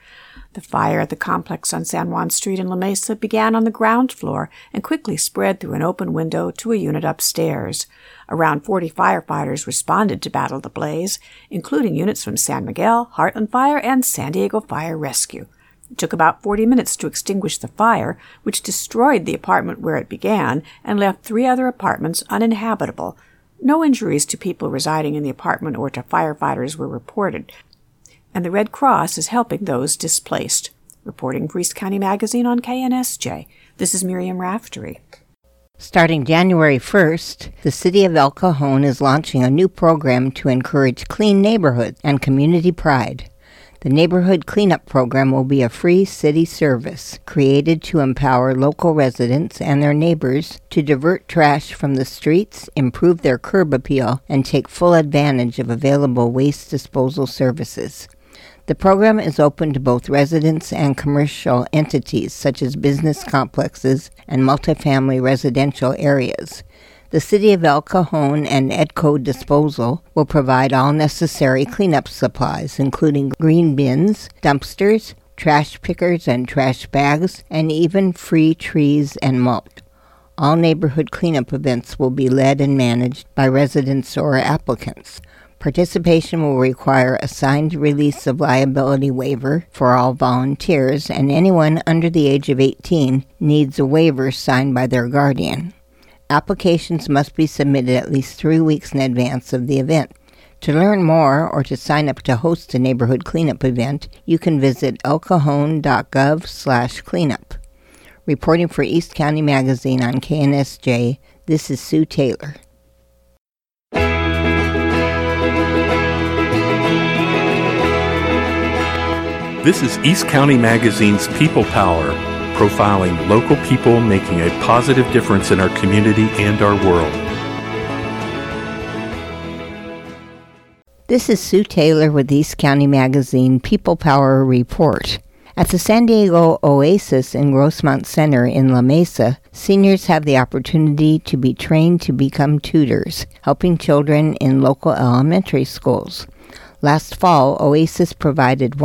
The fire at the complex on San Juan Street in La Mesa began on the ground floor and quickly spread through an open window to a unit upstairs. Around 40 firefighters responded to battle the blaze, including units from San Miguel, Heartland Fire, and San Diego Fire Rescue. It took about 40 minutes to extinguish the fire, which destroyed the apartment where it began and left 3 other apartments uninhabitable. No injuries to people residing in the apartment or to firefighters were reported, and the Red Cross is helping those displaced. Reporting for East County Magazine on KNSJ, this is Miriam Raftery.
Starting January 1st, the City of El Cajon is launching a new program to encourage clean neighborhoods and community pride. The Neighborhood Cleanup Program will be a free city service created to empower local residents and their neighbors to divert trash from the streets, improve their curb appeal, and take full advantage of available waste disposal services. The program is open to both residents and commercial entities such as business complexes and multifamily residential areas. The City of El Cajon and Edco Disposal will provide all necessary cleanup supplies, including green bins, dumpsters, trash pickers and trash bags, and even free trees and mulch. All neighborhood cleanup events will be led and managed by residents or applicants. Participation will require a signed release of liability waiver for all volunteers, and anyone under the age of 18 needs a waiver signed by their guardian. Applications must be submitted at least 3 weeks in advance of the event. To learn more or to sign up to host a neighborhood cleanup event, you can visit elcajon.gov/cleanup. Reporting for East County Magazine on KNSJ, this is Sue Taylor.
This is East County Magazine's People Power, profiling local people making a positive difference in our community and our world.
This is Sue Taylor with East County Magazine People Power Report. At the San Diego Oasis in Grossmont Center in La Mesa, seniors have the opportunity to be trained to become tutors, helping children in local elementary schools. Last fall, Oasis provided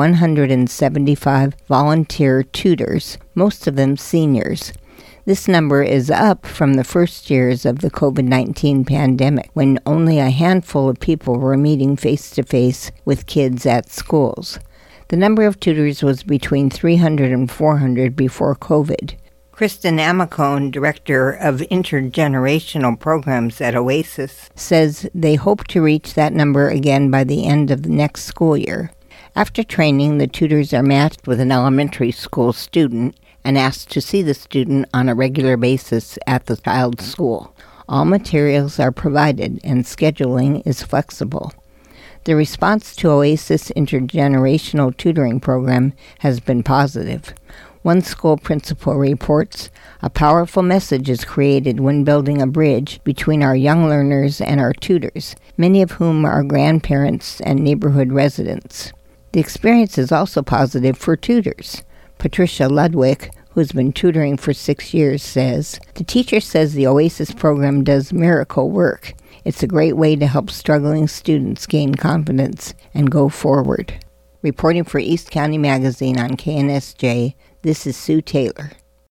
175 volunteer tutors, most of them seniors. This number is up from the first years of the COVID-19 pandemic, when only a handful of people were meeting face-to-face with kids at schools. The number of tutors was between 300 and 400 before COVID. Kristen Amicone, Director of Intergenerational Programs at Oasis, says they hope to reach that number again by the end of the next school year. After training, the tutors are matched with an elementary school student and asked to see the student on a regular basis at the child's school. All materials are provided and scheduling is flexible. The response to Oasis Intergenerational Tutoring Program has been positive. One school principal reports, "A powerful message is created when building a bridge between our young learners and our tutors, many of whom are grandparents and neighborhood residents." The experience is also positive for tutors. Patricia Ludwig, who's been tutoring for 6 years, says, "The teacher says the Oasis program does miracle work. It's a great way to help struggling students gain confidence and go forward." Reporting for East County Magazine on KNSJ, this is Sue Taylor.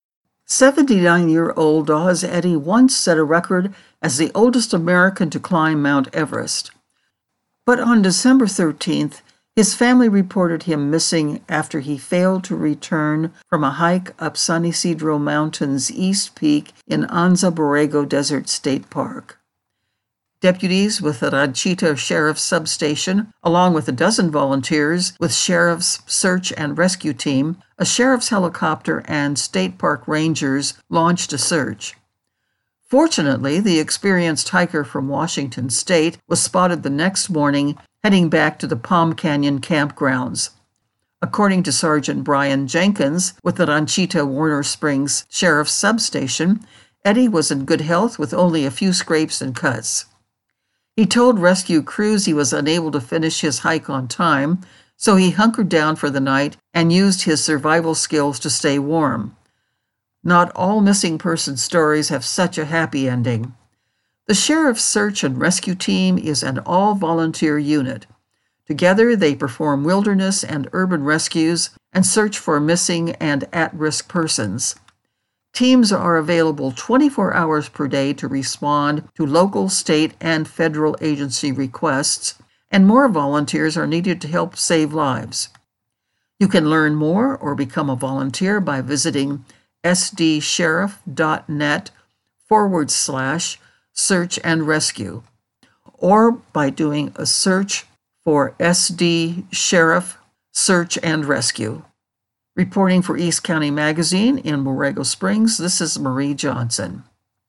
79-year-old Dawes Eddy once set a record as the oldest American to climb Mount Everest. But on December 13th, his family reported him missing after he failed to return from a hike up San Isidro Mountain's East Peak in Anza Borrego Desert State Park. Deputies with the Ranchita Sheriff's Substation, along with a dozen volunteers with Sheriff's Search and Rescue Team, a sheriff's helicopter, and state park rangers, launched a search. Fortunately, the experienced hiker from Washington State was spotted the next morning heading back to the Palm Canyon campgrounds. According to Sergeant Brian Jenkins with the Ranchita Warner Springs Sheriff's Substation, Eddy was in good health with only a few scrapes and cuts. He told rescue crews he was unable to finish his hike on time, so he hunkered down for the night and used his survival skills to stay warm. Not all missing person stories have such a happy ending. The Sheriff's Search and Rescue Team is an all-volunteer unit. Together, they perform wilderness and urban rescues and search for missing and at-risk persons. Teams are available 24 hours per day to respond to local, state, and federal agency requests, and more volunteers are needed to help save lives. You can learn more or become a volunteer by visiting sdsheriff.net/search and rescue, or by doing a search for SD Sheriff Search and Rescue. Reporting for East County Magazine in Borrego Springs, this is Marie Johnson.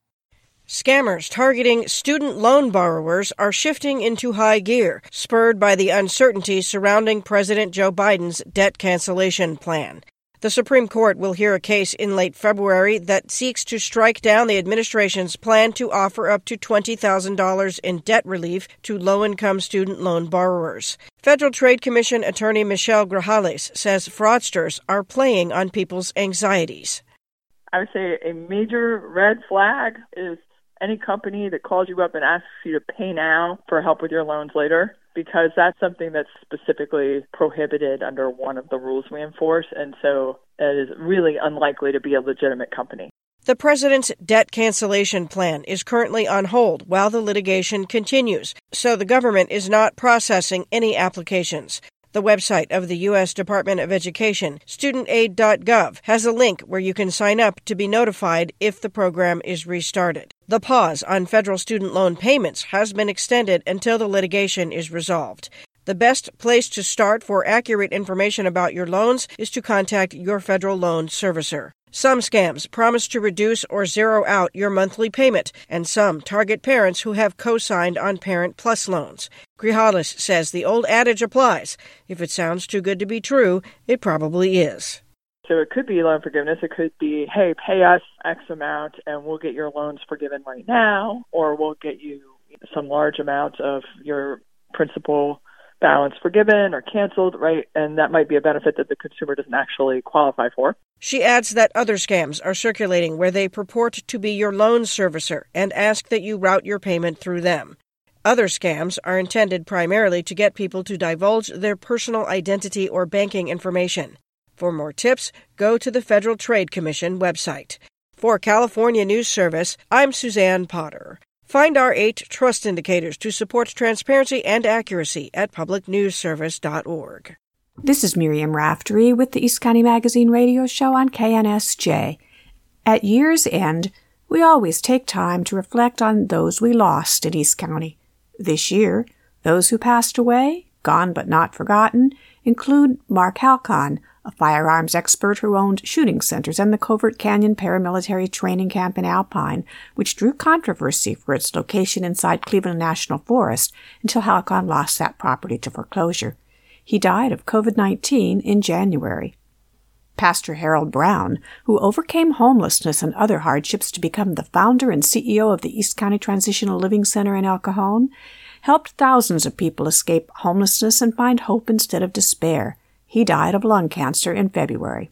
Scammers targeting student loan borrowers are shifting into high gear, spurred by the uncertainty surrounding President Joe Biden's debt cancellation plan. The Supreme Court will hear a case in late February that seeks to strike down the administration's plan to offer up to $20,000 in debt relief to low-income student loan borrowers. Federal Trade Commission attorney Michelle Grajales says fraudsters are playing on people's anxieties.
I would say a major red flag is any company that calls you up and asks you to pay now for help with your loans later, because that's something that's specifically prohibited under one of the rules we enforce, and so it is really unlikely to be a legitimate company.
The president's debt cancellation plan is currently on hold while the litigation continues, so the government is not processing any applications. The website of the U.S. Department of Education, studentaid.gov, has a link where you can sign up to be notified if the program is restarted. The pause on federal student loan payments has been extended until the litigation is resolved. The best place to start for accurate information about your loans is to contact your federal loan servicer. Some scams promise to reduce or zero out your monthly payment, and some target parents who have co-signed on Parent Plus loans. Grajales says the old adage applies. If it sounds too good to be true, it probably is.
So it could be loan forgiveness. It could be, hey, pay us X amount and we'll get your loans forgiven right now, or we'll get you some large amount of your principal balance forgiven or canceled, right? And that might be a benefit that the consumer doesn't actually qualify for.
She adds that other scams are circulating where they purport to be your loan servicer and ask that you route your payment through them. Other scams are intended primarily to get people to divulge their personal identity or banking information. For more tips, go to the Federal Trade Commission website. For California News Service, I'm Suzanne Potter. Find our 8 trust indicators to support transparency and accuracy at publicnewsservice.org.
This is Miriam Raftery with the East County Magazine radio show on KNSJ. At year's end, we always take time to reflect on those we lost in East County. This year, those who passed away, gone but not forgotten, include Mark Halcon, a firearms expert who owned shooting centers and the Covert Canyon Paramilitary Training Camp in Alpine, which drew controversy for its location inside Cleveland National Forest until Halcon lost that property to foreclosure. He died of COVID-19 in January. Pastor Harold Brown, who overcame homelessness and other hardships to become the founder and CEO of the East County Transitional Living Center in El Cajon, helped thousands of people escape homelessness and find hope instead of despair. He died of lung cancer in February.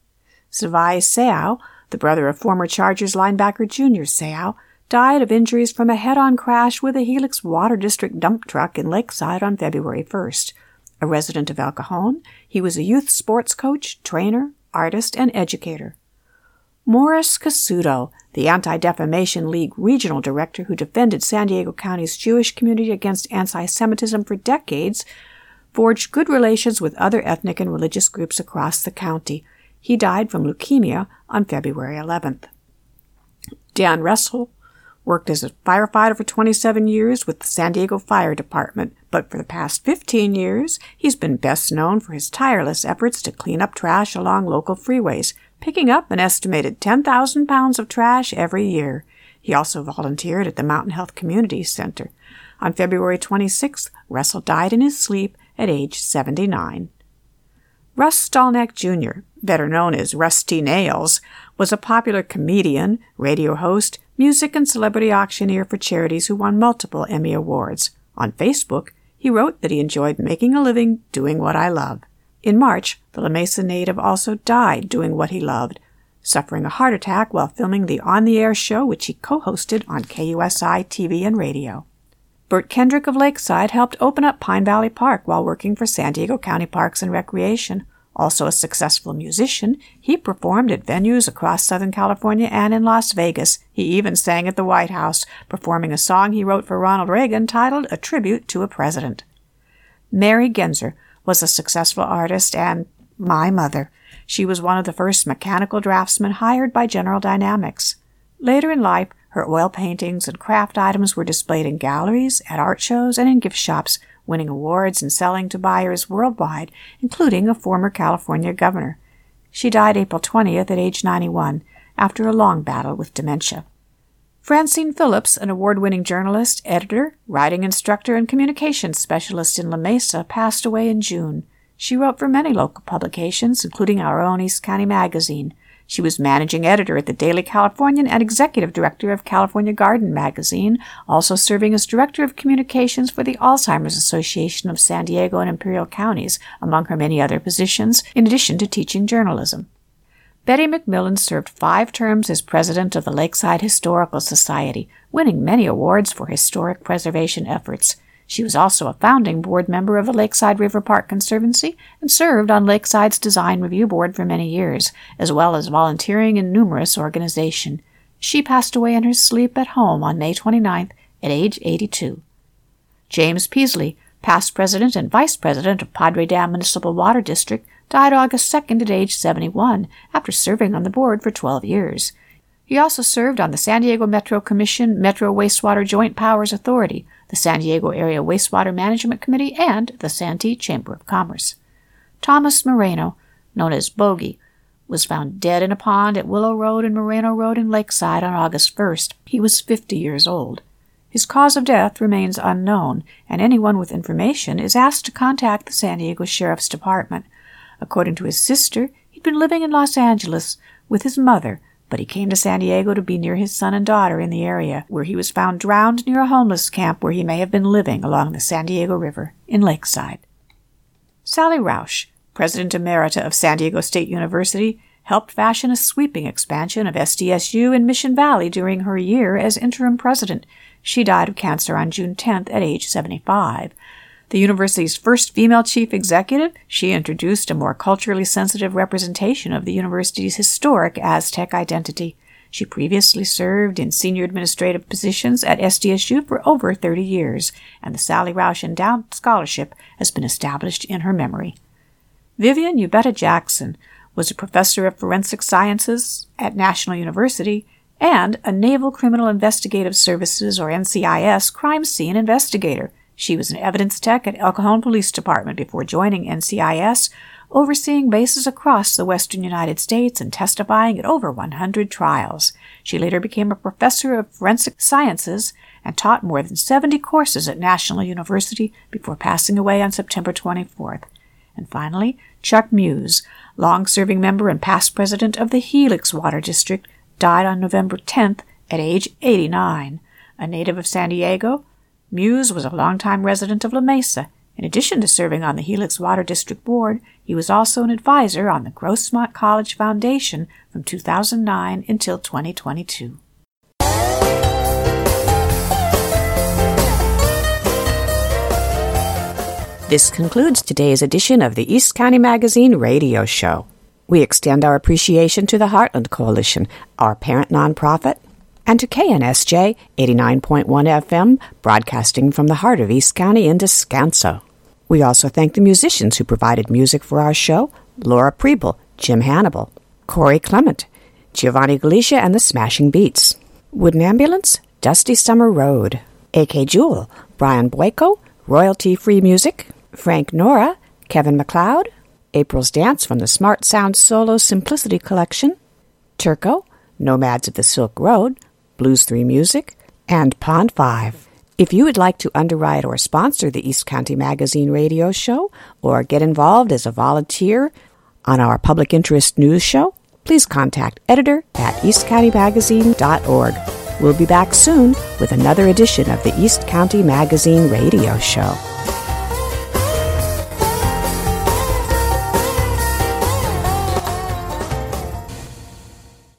Savai Seau, the brother of former Chargers linebacker Junior Seau, died of injuries from a head-on crash with a Helix Water District dump truck in Lakeside on February 1st. A resident of El Cajon, he was a youth sports coach, trainer, artist, and educator. Morris Casuto, the Anti-Defamation League regional director who defended San Diego County's Jewish community against anti-Semitism for decades, forged good relations with other ethnic and religious groups across the county. He died from leukemia on February 11th. Dan Russell worked as a firefighter for 27 years with the San Diego Fire Department, but for the past 15 years, he's been best known for his tireless efforts to clean up trash along local freeways, picking up an estimated 10,000 pounds of trash every year. He also volunteered at the Mountain Health Community Center. On February 26th, Russell died in his sleep at age 79. Russ Stallneck Jr., better known as Rusty Nails, was a popular comedian, radio host, music and celebrity auctioneer for charities who won multiple Emmy Awards. On Facebook, he wrote that he enjoyed making a living doing what I love. In March, the La Mesa native also died doing what he loved, suffering a heart attack while filming the On the Air show which he co-hosted on KUSI TV and radio. Bert Kendrick of Lakeside helped open up Pine Valley Park while working for San Diego County Parks and Recreation, Also a successful musician, he performed at venues across Southern California and in Las Vegas. He even sang at the White House, performing a song he wrote for Ronald Reagan titled A Tribute to a President. Mary Genzer was a successful artist and my mother. She was one of the first mechanical draftsmen hired by General Dynamics. Later in life, her oil paintings and craft items were displayed in galleries, at art shows, and in gift shops, winning awards and selling to buyers worldwide, including a former California governor. She died April 20th at age 91, after a long battle with dementia. Francine Phillips, an award-winning journalist, editor, writing instructor, and communications specialist in La Mesa, passed away in June. She wrote for many local publications, including our own East County Magazine. She was managing editor at the Daily Californian and executive director of California Garden magazine, also serving as director of communications for the Alzheimer's Association of San Diego and Imperial Counties, among her many other positions, in addition to teaching journalism. Betty McMillan served 5 terms as president of the Lakeside Historical Society, winning many awards for historic preservation efforts. She was also a founding board member of the Lakeside River Park Conservancy and served on Lakeside's Design Review Board for many years, as well as volunteering in numerous organizations. She passed away in her sleep at home on May 29th at age 82. James Peasley, past president and vice president of Padre Dam Municipal Water District, died August 2nd at age 71 after serving on the board for 12 years. He also served on the San Diego Metro Commission, Metro Wastewater Joint Powers Authority, the San Diego Area Wastewater Management Committee, and the Santee Chamber of Commerce. Thomas Moreno, known as Bogey, was found dead in a pond at Willow Road and Moreno Road in Lakeside on August 1st. He was 50 years old. His cause of death remains unknown, and anyone with information is asked to contact the San Diego Sheriff's Department. According to his sister, he'd been living in Los Angeles with his mother, but he came to San Diego to be near his son and daughter in the area, where he was found drowned near a homeless camp where he may have been living along the San Diego River in Lakeside. Sally Roush, President Emerita of San Diego State University, helped fashion a sweeping expansion of SDSU in Mission Valley during her year as interim president. She died of cancer on June 10th at age 75. The university's first female chief executive, she introduced a more culturally sensitive representation of the university's historic Aztec identity. She previously served in senior administrative positions at SDSU for over 30 years, and the Sally Roush Endowed Scholarship has been established in her memory. Vivian Ubetta Jackson was a professor of forensic sciences at National University and a Naval Criminal Investigative Services, or NCIS, crime scene investigator. She was an evidence tech at El Cajon Police Department before joining NCIS, overseeing bases across the western United States and testifying at over 100 trials. She later became a professor of forensic sciences and taught more than 70 courses at National University before passing away on September 24th. And finally, Chuck Muse, long-serving member and past president of the Helix Water District, died on November 10th at age 89. A native of San Diego, Muse was a longtime resident of La Mesa. In addition to serving on the Helix Water District Board, he was also an advisor on the Grossmont College Foundation from 2009 until 2022. This concludes today's edition of the East County Magazine radio show. We extend our appreciation to the Heartland Coalition, our parent nonprofit, and to KNSJ 89.1 FM, broadcasting from the heart of East County in Descanso. We also thank the musicians who provided music for our show: Laura Preble, Jim Hannibal, Corey Clement, Giovanni Galicia and the Smashing Beats, Wooden Ambulance, Dusty Summer Road, A.K. Jewel, Brian Boyko, Royalty-Free Music, Frank Nora, Kevin MacLeod, April's Dance from the Smart Sound Solo Simplicity Collection, Turco, Nomads of the Silk Road, Blues 3 Music, and Pond 5. If you would like to underwrite or sponsor the East County Magazine radio show or get involved as a volunteer on our public interest news show, please contact editor@eastcountymagazine.org. We'll be back soon with another edition of the East County Magazine radio show.